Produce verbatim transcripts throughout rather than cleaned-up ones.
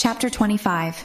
Chapter twenty-five.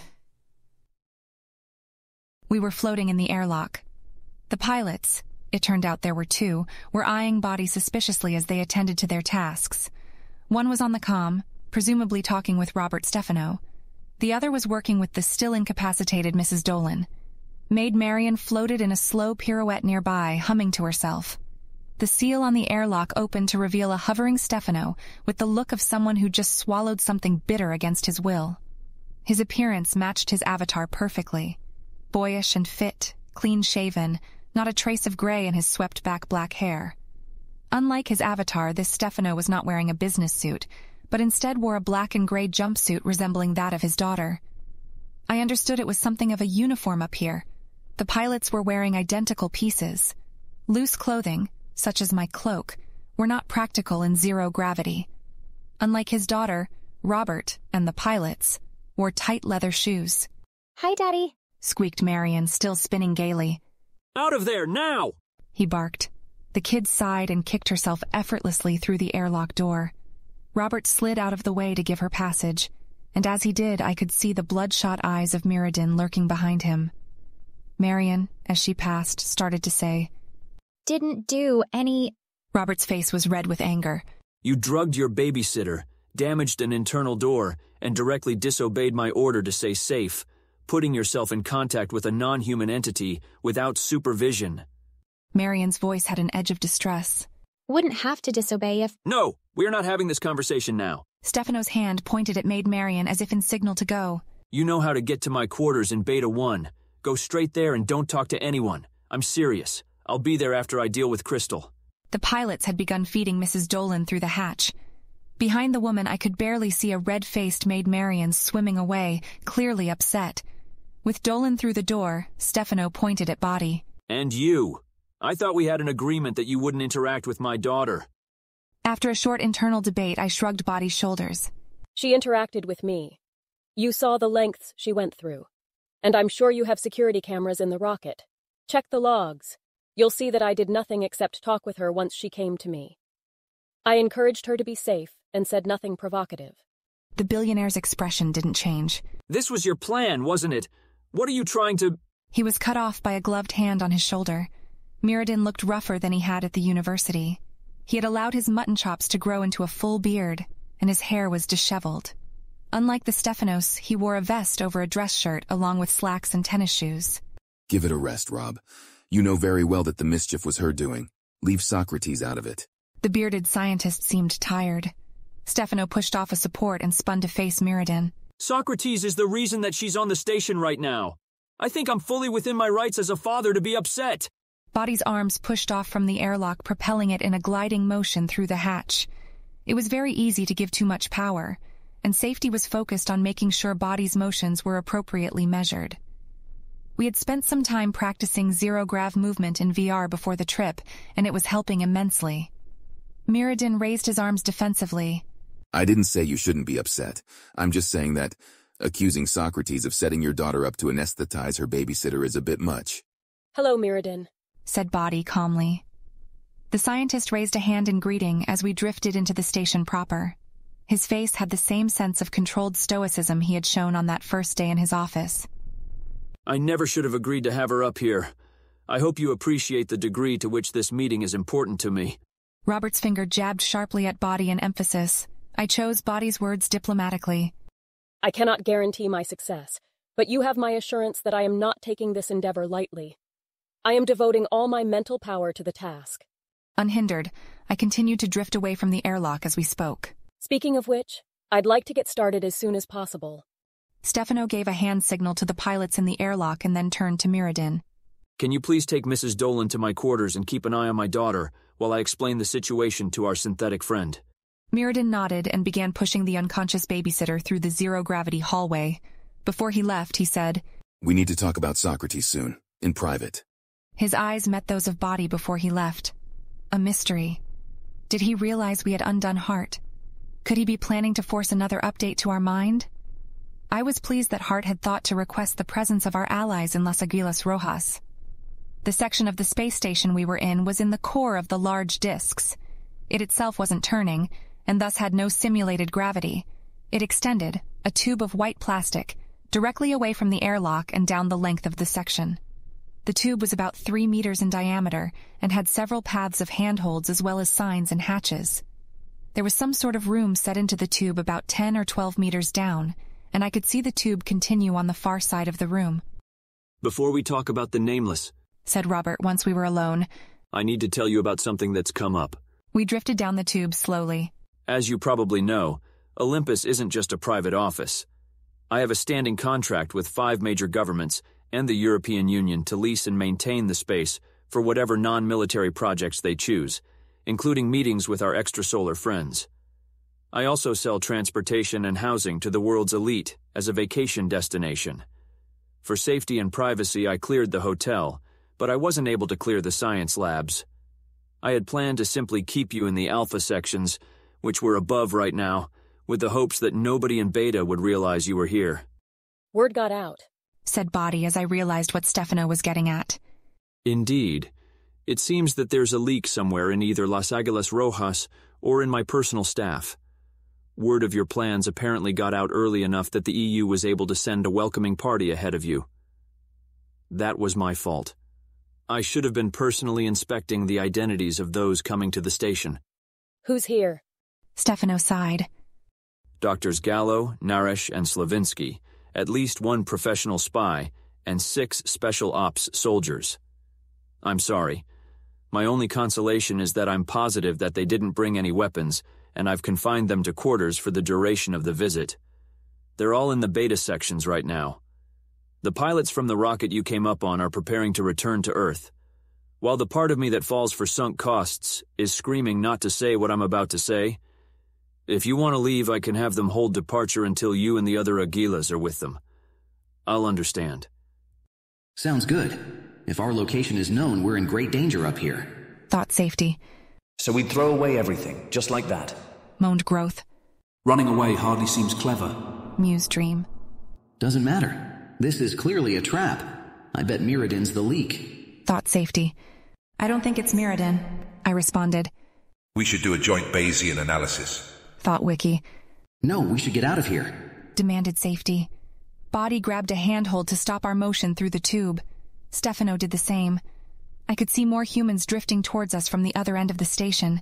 We were floating in the airlock. The pilots, it turned out there were two, were eyeing Body suspiciously as they attended to their tasks. One was on the comm, presumably talking with Robert Stefano. The other was working with the still incapacitated Missus Dolan. Maid Marian floated in a slow pirouette nearby, humming to herself. The seal on the airlock opened to reveal a hovering Stefano with the look of someone who just swallowed something bitter against his will. His appearance matched his avatar perfectly. Boyish and fit, clean-shaven, not a trace of gray in his swept-back black hair. Unlike his avatar, this Stefano was not wearing a business suit, but instead wore a black and gray jumpsuit resembling that of his daughter. I understood it was something of a uniform up here. The pilots were wearing identical pieces. Loose clothing, such as my cloak, were not practical in zero gravity. Unlike his daughter, Robert, and the pilots, wore tight leather shoes. "Hi, Daddy," squeaked Marian, still spinning gaily. "Out of there, now!" he barked. The kid sighed and kicked herself effortlessly through the airlock door. Robert slid out of the way to give her passage, and as he did, I could see the bloodshot eyes of Mirrodin lurking behind him. Marian, as she passed, started to say, "Didn't do any—" Robert's face was red with anger. "You drugged your babysitter, damaged an internal door, and directly disobeyed my order to stay safe, putting yourself in contact with a non-human entity without supervision." Marian's voice had an edge of distress. "Wouldn't have to disobey if—" "No, we're not having this conversation now." Stefano's hand pointed at Maid Marian as if in signal to go. "You know how to get to my quarters in Beta one. Go straight there and don't talk to anyone. I'm serious. I'll be there after I deal with Crystal." The pilots had begun feeding Missus Dolan through the hatch. Behind the woman, I could barely see a red-faced Maid Marian swimming away, clearly upset. With Dolan through the door, Stefano pointed at Body. "And you. I thought we had an agreement that you wouldn't interact with my daughter." After a short internal debate, I shrugged Body's shoulders. "She interacted with me. You saw the lengths she went through. And I'm sure you have security cameras in the rocket. Check the logs. You'll see that I did nothing except talk with her once she came to me. I encouraged her to be safe and said nothing provocative." The billionaire's expression didn't change. "This was your plan, wasn't it? What are you trying to—" He was cut off by a gloved hand on his shoulder. Mirrodin looked rougher than he had at the university. He had allowed his mutton chops to grow into a full beard, and his hair was disheveled. Unlike the Stefanos, he wore a vest over a dress shirt along with slacks and tennis shoes. "Give it a rest, Rob. You know very well that the mischief was her doing. Leave Socrates out of it." The bearded scientist seemed tired. Stefano pushed off a support and spun to face Mirrodin. "Socrates is the reason that she's on the station right now. I think I'm fully within my rights as a father to be upset." Body's arms pushed off from the airlock, propelling it in a gliding motion through the hatch. It was very easy to give too much power, and safety was focused on making sure Body's motions were appropriately measured. We had spent some time practicing zero-grav movement in V R before the trip, and it was helping immensely. Mirrodin raised his arms defensively. "I didn't say you shouldn't be upset. I'm just saying that accusing Socrates of setting your daughter up to anesthetize her babysitter is a bit much." "Hello, Mirrodin," said Body calmly. The scientist raised a hand in greeting as we drifted into the station proper. His face had the same sense of controlled stoicism he had shown on that first day in his office. "I never should have agreed to have her up here. I hope you appreciate the degree to which this meeting is important to me." Robert's finger jabbed sharply at Body in emphasis. I chose Body's words diplomatically. "I cannot guarantee my success, but you have my assurance that I am not taking this endeavor lightly. I am devoting all my mental power to the task." Unhindered, I continued to drift away from the airlock as we spoke. "Speaking of which, I'd like to get started as soon as possible." Stefano gave a hand signal to the pilots in the airlock and then turned to Mirrodin. "Can you please take Missus Dolan to my quarters and keep an eye on my daughter while I explain the situation to our synthetic friend?" Mirrodin nodded and began pushing the unconscious babysitter through the zero-gravity hallway. Before he left, he said, "We need to talk about Socrates soon, in private." His eyes met those of Body before he left. A mystery. Did he realize we had undone Hart? Could he be planning to force another update to our mind? I was pleased that Hart had thought to request the presence of our allies in Las Aguilas Rojas. The section of the space station we were in was in the core of the large disks. It itself wasn't turning, and thus had no simulated gravity. It extended, a tube of white plastic, directly away from the airlock and down the length of the section. The tube was about three meters in diameter and had several paths of handholds as well as signs and hatches. There was some sort of room set into the tube about ten or twelve meters down, and I could see the tube continue on the far side of the room. Before we talk about the Nameless, said Robert once we were alone, I need to tell you about something that's come up. We drifted down the tube slowly. As you probably know, Olympus isn't just a private office. I have a standing contract with five major governments and the European Union to lease and maintain the space for whatever non-military projects they choose, including meetings with our extrasolar friends. I also sell transportation and housing to the world's elite as a vacation destination. For safety and privacy, I cleared the hotel, but I wasn't able to clear the science labs. I had planned to simply keep you in the alpha sections, which were above right now, with the hopes that nobody in beta would realize you were here. Word got out, said Body as I realized what Stefano was getting at. Indeed. It seems that there's a leak somewhere in either Las Aguilas Rojas or in my personal staff. Word of your plans apparently got out early enough that the E U was able to send a welcoming party ahead of you. That was my fault. I should have been personally inspecting the identities of those coming to the station. Who's here? Stefano sighed. Doctors Gallo, Naresh, and Slavinsky, at least one professional spy, and six special ops soldiers. I'm sorry. My only consolation is that I'm positive that they didn't bring any weapons, and I've confined them to quarters for the duration of the visit. They're all in the beta sections right now. The pilots from the rocket you came up on are preparing to return to Earth. While the part of me that falls for sunk costs is screaming not to say what I'm about to say, if you want to leave, I can have them hold departure until you and the other Aguilas are with them. I'll understand. Sounds good. If our location is known, we're in great danger up here. Thought Safety. So we'd throw away everything, just like that. Moaned Growth. Running away hardly seems clever. Mused Dream. Doesn't matter. This is clearly a trap. I bet Mirrodin's the leak. Thought Safety. I don't think it's Mirrodin, I responded. We should do a joint Bayesian analysis. Thought Wiki. No, we should get out of here. Demanded Safety. Body grabbed a handhold to stop our motion through the tube. Stefano did the same. I could see more humans drifting towards us from the other end of the station.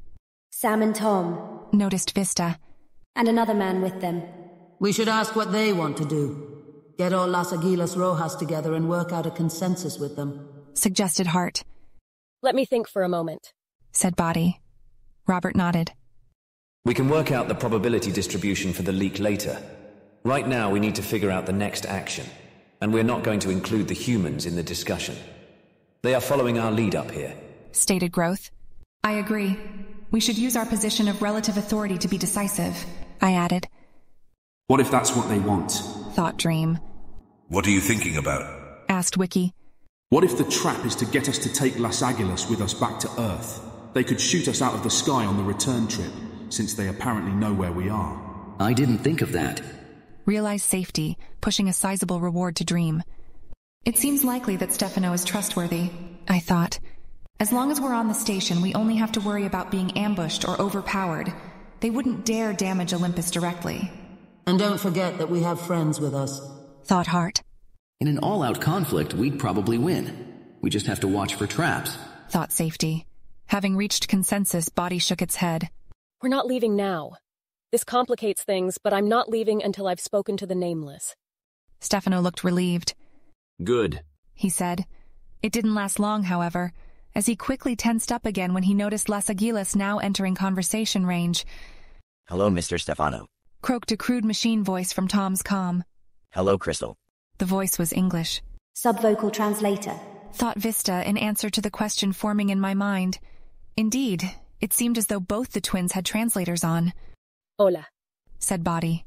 Sam and Tom. Noticed Vista. And another man with them. We should ask what they want to do. Get all Las Aguilas Rojas together and work out a consensus with them. Suggested Hart. Let me think for a moment, said Body. Robert nodded. We can work out the probability distribution for the leak later. Right now we need to figure out the next action, and we're not going to include the humans in the discussion. They are following our lead up here. Stated Growth. I agree. We should use our position of relative authority to be decisive, I added. What if that's what they want? Thought Dream. What are you thinking about? Asked Wiki. What if the trap is to get us to take Las Aguilas with us back to Earth? They could shoot us out of the sky on the return trip, since they apparently know where we are. I didn't think of that. Realized Safety, pushing a sizable reward to Dream. It seems likely that Stefano is trustworthy, I thought. As long as we're on the station, we only have to worry about being ambushed or overpowered. They wouldn't dare damage Olympus directly. And don't forget that we have friends with us. Thought Hart. In an all-out conflict, we'd probably win. We just have to watch for traps. Thought Safety. Having reached consensus, Body shook its head. We're not leaving now. This complicates things, but I'm not leaving until I've spoken to the Nameless. Stefano looked relieved. Good, he said. It didn't last long, however, as he quickly tensed up again when he noticed Las Aguilas now entering conversation range. Hello, Mister Stefano. Croaked a crude machine voice from Tom's comm. Hello, Crystal. The voice was English. Subvocal translator. Thought Vista in answer to the question forming in my mind. Indeed, it seemed as though both the twins had translators on. Hola, said Body.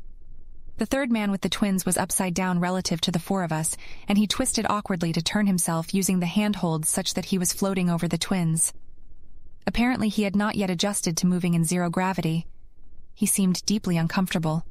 The third man with the twins was upside down relative to the four of us, and he twisted awkwardly to turn himself using the handholds such that he was floating over the twins. Apparently he had not yet adjusted to moving in zero gravity. He seemed deeply uncomfortable.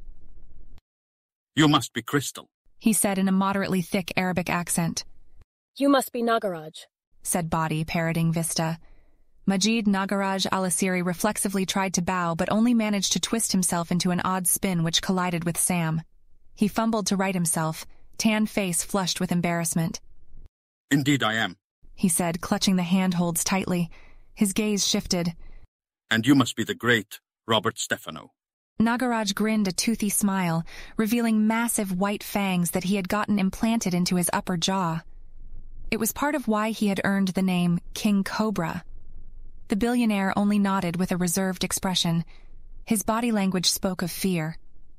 You must be Crystal, he said in a moderately thick Arabic accent. You must be Nagaraj, said Body, parroting Vista. Majid Nagaraj Alasiri reflexively tried to bow but only managed to twist himself into an odd spin which collided with Sam. He fumbled to right himself, tan face flushed with embarrassment. Indeed I am, he said, clutching the handholds tightly. His gaze shifted. And you must be the great Robert Stefano. Nagaraj grinned a toothy smile, revealing massive white fangs that he had gotten implanted into his upper jaw. It was part of why he had earned the name King Cobra. The billionaire only nodded with a reserved expression. His body language spoke of fear.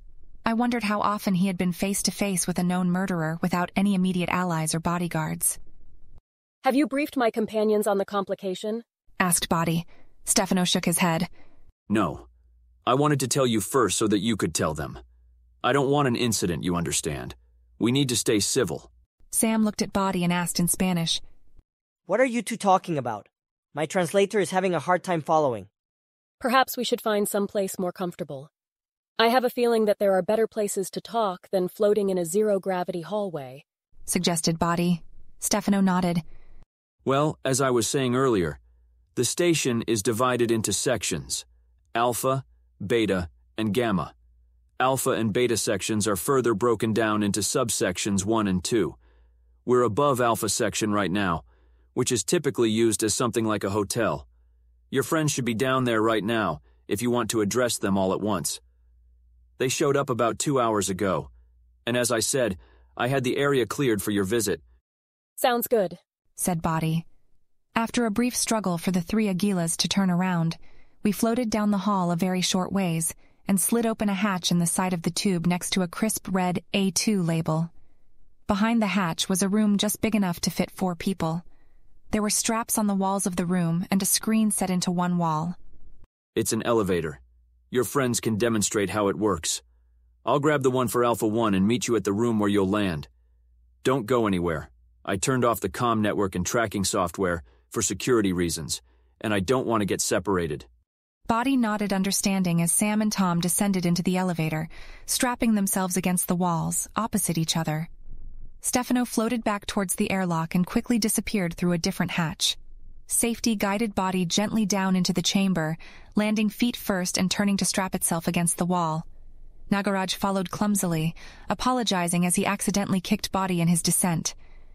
I wondered how often he had been face to face with a known murderer without any immediate allies or bodyguards. Have you briefed my companions on the complication? Asked Body. Stefano shook his head. No. I wanted to tell you first so that you could tell them. I don't want an incident, you understand. We need to stay civil. Sam looked at Body and asked in Spanish. What are you two talking about? My translator is having a hard time following. Perhaps we should find some place more comfortable. I have a feeling that there are better places to talk than floating in a zero-gravity hallway, suggested Body. Stefano nodded. Well, as I was saying earlier, the station is divided into sections. Alpha, Beta, and Gamma. Alpha and Beta sections are further broken down into subsections one and two. We're above Alpha section right now, which is typically used as something like a hotel. Your friends should be down there right now if you want to address them all at once. They showed up about two hours ago, and as I said, I had the area cleared for your visit. Sounds good, said Body. After a brief struggle for the three Aguilas to turn around, we floated down the hall a very short ways and slid open a hatch in the side of the tube next to a crisp red A two label. Behind the hatch was a room just big enough to fit four people. There were straps on the walls of the room and a screen set into one wall. It's an elevator. Your friends can demonstrate how it works. I'll grab the one for Alpha one and meet you at the room where you'll land. Don't go anywhere. I turned off the comm network and tracking software for security reasons, and I don't want to get separated. Body nodded understanding as Sam and Tom descended into the elevator, strapping themselves against the walls, opposite each other. Stefano floated back towards the airlock and quickly disappeared through a different hatch. Safety guided Body gently down into the chamber, landing feet first and turning to strap itself against the wall. Nagaraj followed clumsily, apologizing as he accidentally kicked Body in his descent.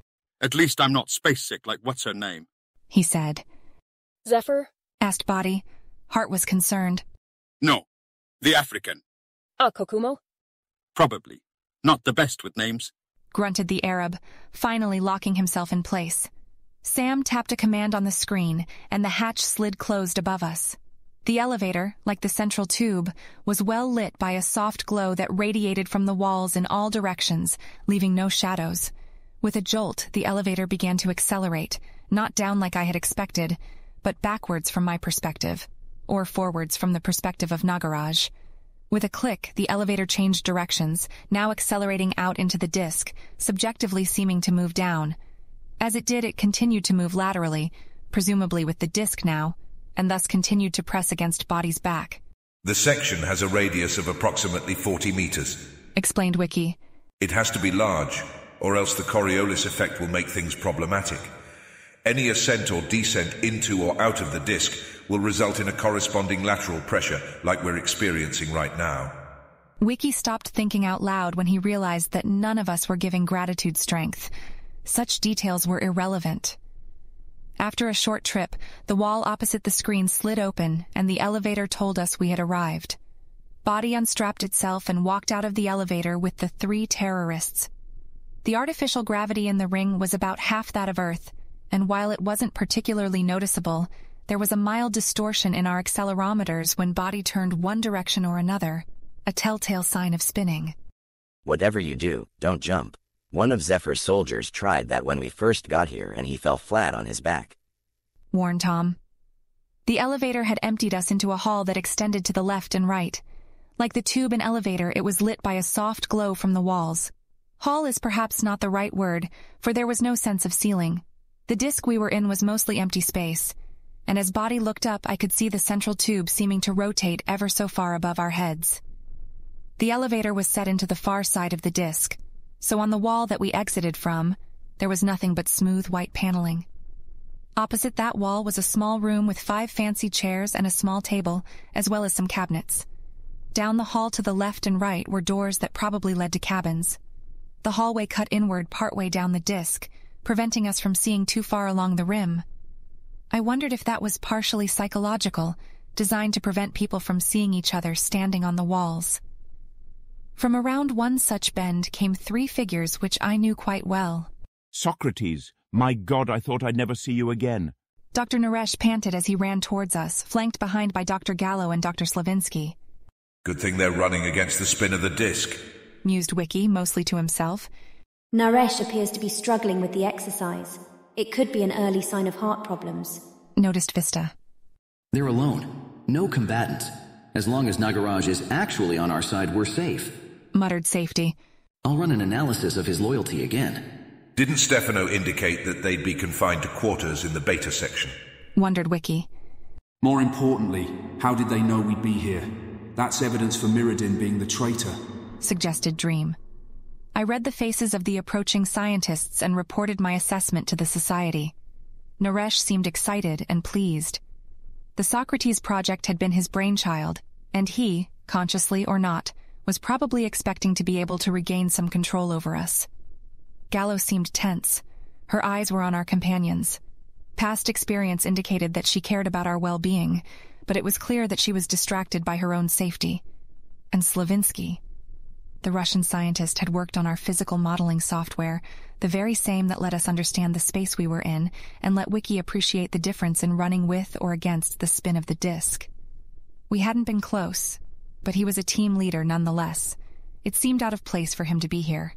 At least I'm not space-sick like what's-her-name, he said. Zephyr? Asked Body. Heart was concerned. No, the African. Ah, Kokumo? Probably. Not the best with names, grunted the Arab, finally locking himself in place. Sam tapped a command on the screen, and the hatch slid closed above us. The elevator, like the central tube, was well lit by a soft glow that radiated from the walls in all directions, leaving no shadows. With a jolt, the elevator began to accelerate, not down like I had expected, but backwards from my perspective, or forwards from the perspective of Nagaraj. With a click, the elevator changed directions, now accelerating out into the disk, subjectively seeming to move down. As it did, it continued to move laterally, presumably with the disk now, and thus continued to press against Body's back. The section has a radius of approximately forty meters, explained Wiki. It has to be large, or else the Coriolis effect will make things problematic. Any ascent or descent into or out of the disk will result in a corresponding lateral pressure like we're experiencing right now. Wiki stopped thinking out loud when he realized that none of us were giving gratitude strength. Such details were irrelevant. After a short trip, the wall opposite the screen slid open and the elevator told us we had arrived. Body unstrapped itself and walked out of the elevator with the three terrorists. The artificial gravity in the ring was about half that of Earth, and while it wasn't particularly noticeable, there was a mild distortion in our accelerometers when Body turned one direction or another, a telltale sign of spinning. Whatever you do, don't jump. One of Zephyr's soldiers tried that when we first got here and he fell flat on his back, warned Tom. The elevator had emptied us into a hall that extended to the left and right. Like the tube and elevator, it was lit by a soft glow from the walls. Hall is perhaps not the right word, for there was no sense of ceiling. The disk we were in was mostly empty space, and as Body looked up, I could see the central tube seeming to rotate ever so far above our heads. The elevator was set into the far side of the disk, so on the wall that we exited from, there was nothing but smooth white paneling. Opposite that wall was a small room with five fancy chairs and a small table, as well as some cabinets. Down the hall to the left and right were doors that probably led to cabins. The hallway cut inward partway down the disc, preventing us from seeing too far along the rim. I wondered if that was partially psychological, designed to prevent people from seeing each other standing on the walls. From around one such bend came three figures which I knew quite well. Socrates, my God, I thought I'd never see you again. Doctor Naresh panted as he ran towards us, flanked behind by Doctor Gallo and Doctor Slavinsky. Good thing they're running against the spin of the disc, mused Wiki, mostly to himself. Naresh appears to be struggling with the exercise. It could be an early sign of heart problems, noticed Vista. They're alone. No combatants. As long as Nagaraj is actually on our side, we're safe, muttered Safety. I'll run an analysis of his loyalty again. Didn't Stefano indicate that they'd be confined to quarters in the beta section? Wondered Wiki. More importantly, how did they know we'd be here? That's evidence for Mirrodin being the traitor, suggested Dream. I read the faces of the approaching scientists and reported my assessment to the society. Naresh seemed excited and pleased. The Socrates project had been his brainchild, and he, consciously or not, was probably expecting to be able to regain some control over us. Gallo seemed tense. Her eyes were on our companions. Past experience indicated that she cared about our well-being, but it was clear that she was distracted by her own safety. And Slavinsky, the Russian scientist, had worked on our physical modeling software, the very same that let us understand the space we were in and let Wiki appreciate the difference in running with or against the spin of the disc. We hadn't been close, but he was a team leader nonetheless. It seemed out of place for him to be here.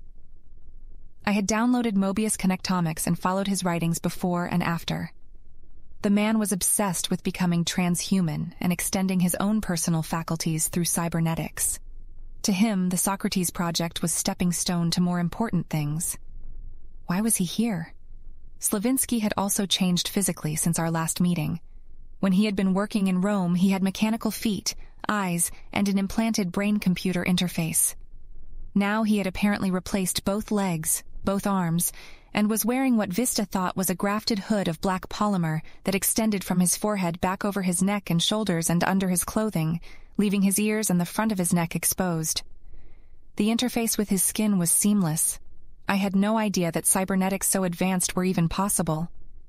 I had downloaded Mobius Connectomics and followed his writings before and after. The man was obsessed with becoming transhuman and extending his own personal faculties through cybernetics. To him, the Socrates project was stepping stone to more important things. Why was he here? Slavinsky had also changed physically since our last meeting. When he had been working in Rome, he had mechanical feet, eyes, and an implanted brain-computer interface. Now he had apparently replaced both legs, both arms, and was wearing what Vista thought was a grafted hood of black polymer that extended from his forehead back over his neck and shoulders and under his clothing, leaving his ears and the front of his neck exposed. The interface with his skin was seamless. I had no idea that cybernetics so advanced were even possible.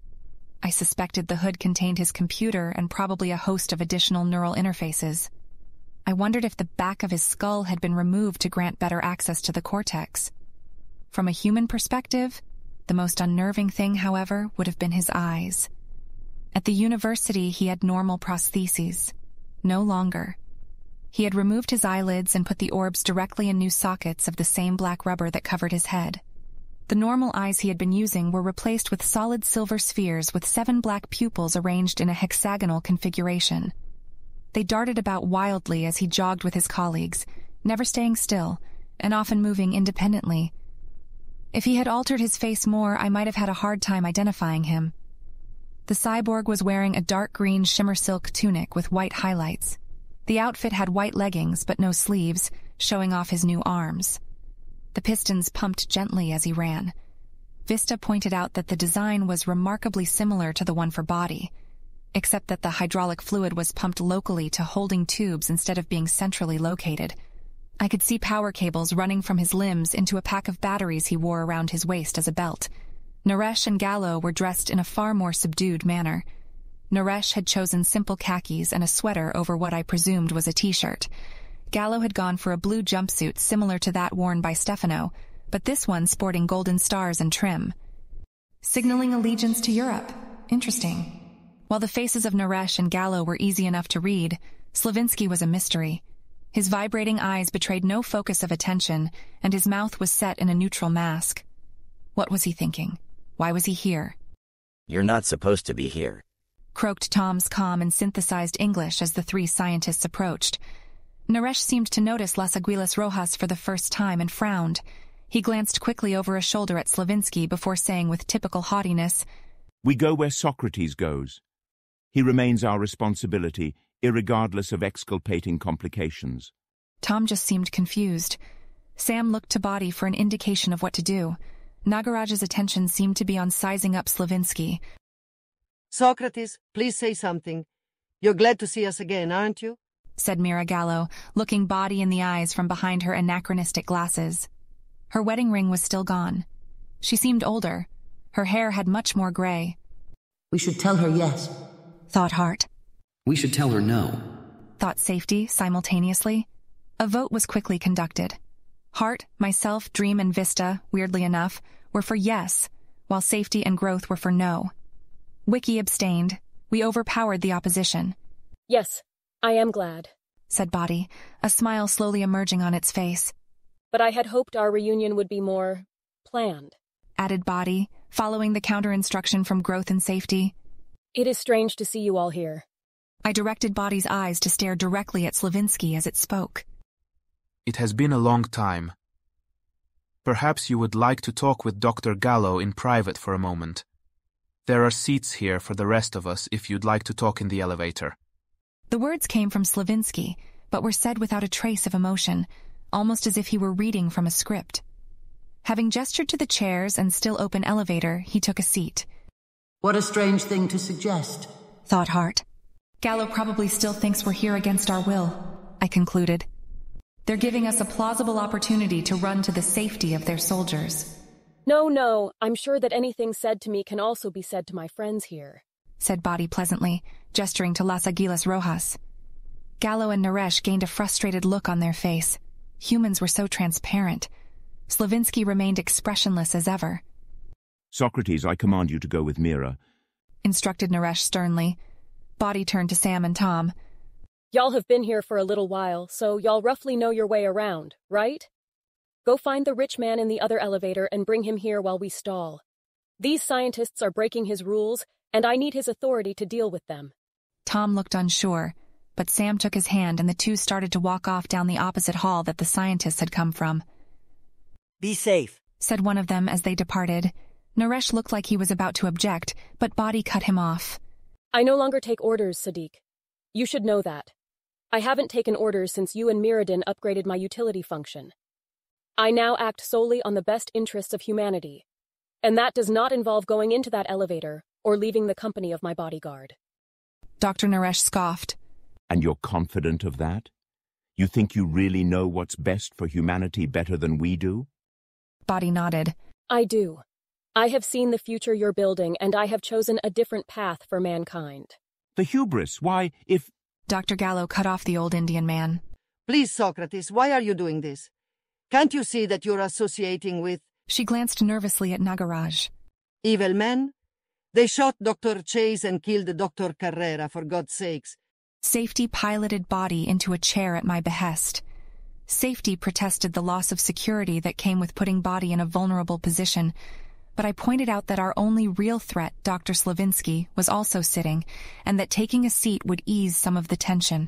I suspected the hood contained his computer and probably a host of additional neural interfaces. I wondered if the back of his skull had been removed to grant better access to the cortex. From a human perspective, the most unnerving thing, however, would have been his eyes. At the university, he had normal prostheses. No longer. He had removed his eyelids and put the orbs directly in new sockets of the same black rubber that covered his head. The normal eyes he had been using were replaced with solid silver spheres with seven black pupils arranged in a hexagonal configuration. They darted about wildly as he jogged with his colleagues, never staying still, and often moving independently. If he had altered his face more, I might have had a hard time identifying him. The cyborg was wearing a dark green shimmer silk tunic with white highlights. The outfit had white leggings but no sleeves, showing off his new arms. The pistons pumped gently as he ran. Vista pointed out that the design was remarkably similar to the one for body, except that the hydraulic fluid was pumped locally to holding tubes instead of being centrally located. I could see power cables running from his limbs into a pack of batteries he wore around his waist as a belt. Naresh and Gallo were dressed in a far more subdued manner. Naresh had chosen simple khakis and a sweater over what I presumed was a t-shirt. Gallo had gone for a blue jumpsuit similar to that worn by Stefano, but this one sporting golden stars and trim. Signaling allegiance to Europe. Interesting. While the faces of Naresh and Gallo were easy enough to read, Slavinsky was a mystery. His vibrating eyes betrayed no focus of attention, and his mouth was set in a neutral mask. What was he thinking? Why was he here? You're not supposed to be here, croaked Tom's calm and synthesized English as the three scientists approached. Naresh seemed to notice Las Aguilas Rojas for the first time and frowned. He glanced quickly over a shoulder at Slavinsky before saying with typical haughtiness, "We go where Socrates goes. He remains our responsibility, irregardless of exculpating complications." Tom just seemed confused. Sam looked to Body for an indication of what to do. Nagaraj's attention seemed to be on sizing up Slavinsky. Socrates, please say something. You're glad to see us again, aren't you? Said Mira Gallo, looking Body in the eyes from behind her anachronistic glasses. Her wedding ring was still gone. She seemed older. Her hair had much more gray. We should tell her yes, thought Hart. We should tell her no, thought Safety simultaneously. A vote was quickly conducted. Hart, myself, Dream, and Vista, weirdly enough, were for yes, while Safety and Growth were for no. Wiki abstained. We overpowered the opposition. Yes, I am glad, said Body, a smile slowly emerging on its face. But I had hoped our reunion would be more planned, added Body, following the counter-instruction from Growth and Safety. It is strange to see you all here. I directed Body's eyes to stare directly at Slavinsky as it spoke. It has been a long time. Perhaps you would like to talk with Doctor Gallo in private for a moment. There are seats here for the rest of us if you'd like to talk in the elevator. The words came from Slavinsky, but were said without a trace of emotion, almost as if he were reading from a script. Having gestured to the chairs and still open elevator, he took a seat. What a strange thing to suggest, thought Hart. Gallo probably still thinks we're here against our will, I concluded. They're giving us a plausible opportunity to run to the safety of their soldiers. No, no, I'm sure that anything said to me can also be said to my friends here, said Body pleasantly, gesturing to Las Aguilas Rojas. Gallo and Naresh gained a frustrated look on their face. Humans were so transparent. Slavinsky remained expressionless as ever. Socrates, I command you to go with Mira, instructed Naresh sternly. Body turned to Sam and Tom. Y'all have been here for a little while, so y'all roughly know your way around, right? Go find the rich man in the other elevator and bring him here while we stall. These scientists are breaking his rules, and I need his authority to deal with them. Tom looked unsure, but Sam took his hand and the two started to walk off down the opposite hall that the scientists had come from. Be safe, said one of them as they departed. Naresh looked like he was about to object, but Body cut him off. I no longer take orders, Sadiq. You should know that. I haven't taken orders since you and Miradin upgraded my utility function. I now act solely on the best interests of humanity, and that does not involve going into that elevator or leaving the company of my bodyguard. Doctor Naresh scoffed. And you're confident of that? You think you really know what's best for humanity better than we do? Body nodded. I do. I have seen the future you're building, and I have chosen a different path for mankind. The hubris, why, if... Doctor Gallo cut off the old Indian man. Please, Socrates, why are you doing this? Can't you see that you're associating with... She glanced nervously at Nagaraj. Evil men? They shot Doctor Chase and killed Doctor Carrera, for God's sakes. Safety piloted Body into a chair at my behest. Safety protested the loss of security that came with putting Body in a vulnerable position, but I pointed out that our only real threat, Doctor Slavinsky, was also sitting, and that taking a seat would ease some of the tension.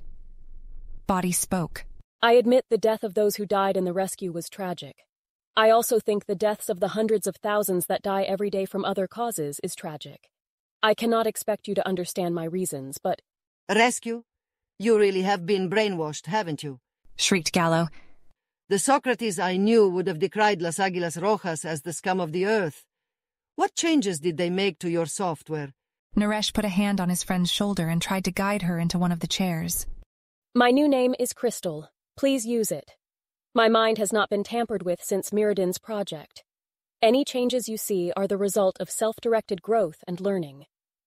Body spoke. I admit the death of those who died in the rescue was tragic. I also think the deaths of the hundreds of thousands that die every day from other causes is tragic. I cannot expect you to understand my reasons, but... Rescue? You really have been brainwashed, haven't you? Shrieked Gallo. The Socrates I knew would have decried Las Aguilas Rojas as the scum of the earth. What changes did they make to your software? Naresh put a hand on his friend's shoulder and tried to guide her into one of the chairs. My new name is Crystal. Please use it. My mind has not been tampered with since Miradin's project. Any changes you see are the result of self-directed growth and learning.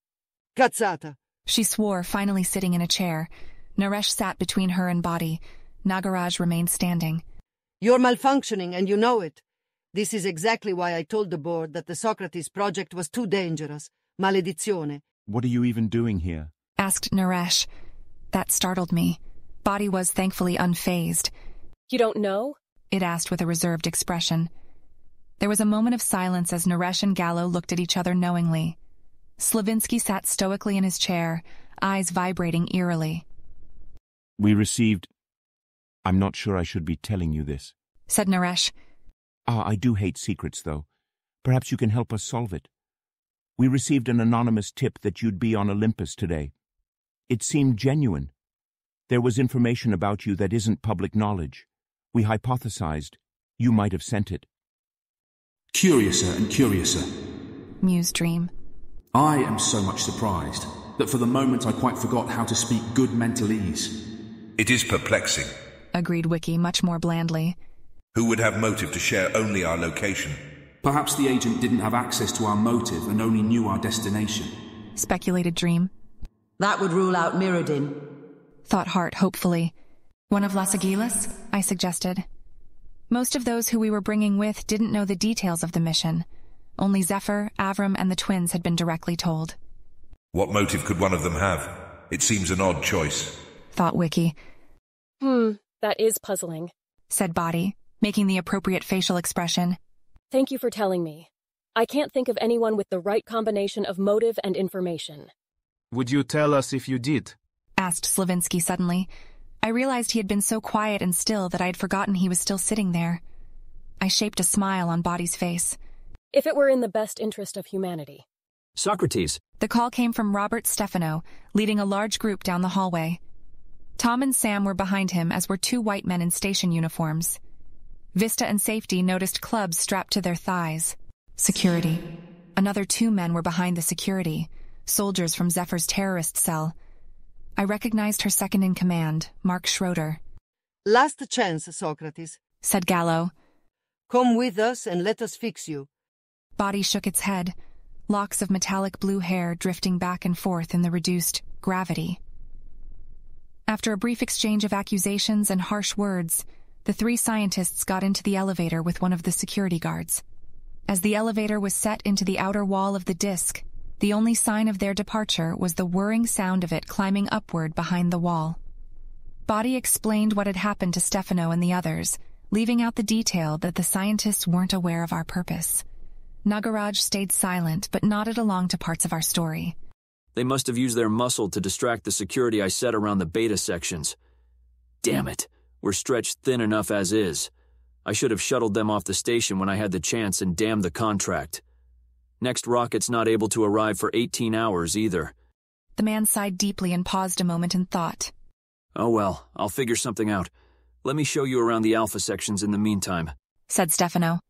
Cazzata, she swore, finally sitting in a chair. Naresh sat between her and Body. Nagaraj remained standing. You're malfunctioning, and you know it. This is exactly why I told the board that the Socrates project was too dangerous. Maledizione. What are you even doing here? Asked Naresh. That startled me. Body was thankfully unfazed. You don't know? It asked with a reserved expression. There was a moment of silence as Naresh and Gallo looked at each other knowingly. Slavinsky sat stoically in his chair, eyes vibrating eerily. We received... I'm not sure I should be telling you this, said Naresh. Ah, I do hate secrets, though. Perhaps you can help us solve it. We received an anonymous tip that you'd be on Olympus today. It seemed genuine. There was information about you that isn't public knowledge. We hypothesized you might have sent it. Curiouser and curiouser, mused Dream. I am so much surprised that for the moment I quite forgot how to speak good mentalese. It is perplexing. Agreed Wiki much more blandly. Who would have motive to share only our location? Perhaps the agent didn't have access to our motive and only knew our destination. Speculated Dream. That would rule out Mirrodin. Thought Hart hopefully. One of Las Aguilas? I suggested. Most of those who we were bringing with didn't know the details of the mission. Only Zephyr, Avram, and the twins had been directly told. What motive could one of them have? It seems an odd choice. Thought Wiki. Hmm, that is puzzling, said Body, making the appropriate facial expression. Thank you for telling me. I can't think of anyone with the right combination of motive and information. Would you tell us if you did? Asked Slavinsky suddenly. I realized he had been so quiet and still that I had forgotten he was still sitting there. I shaped a smile on Body's face. If it were in the best interest of humanity. Socrates. The call came from Robert Stefano, leading a large group down the hallway. Tom and Sam were behind him, as were two white men in station uniforms. Vista and Safety noticed clubs strapped to their thighs. Security. Another two men were behind the security, soldiers from Zephyr's terrorist cell. I recognized her second in command, Mark Schroeder. Last chance, Socrates, said Gallo. Come with us and let us fix you. Body shook its head, locks of metallic blue hair drifting back and forth in the reduced gravity. After a brief exchange of accusations and harsh words, the three scientists got into the elevator with one of the security guards. As the elevator was set into the outer wall of the disk, the only sign of their departure was the whirring sound of it climbing upward behind the wall. Body explained what had happened to Stefano and the others, leaving out the detail that the scientists weren't aware of our purpose. Nagaraj stayed silent, but nodded along to parts of our story. They must have used their muscle to distract the security I set around the beta sections. Damn it, we're stretched thin enough as is. I should have shuttled them off the station when I had the chance and damned the contract. Next rocket's not able to arrive for eighteen hours either. The man sighed deeply and paused a moment in thought. Oh well, I'll figure something out. Let me show you around the Alpha sections in the meantime, said Stefano.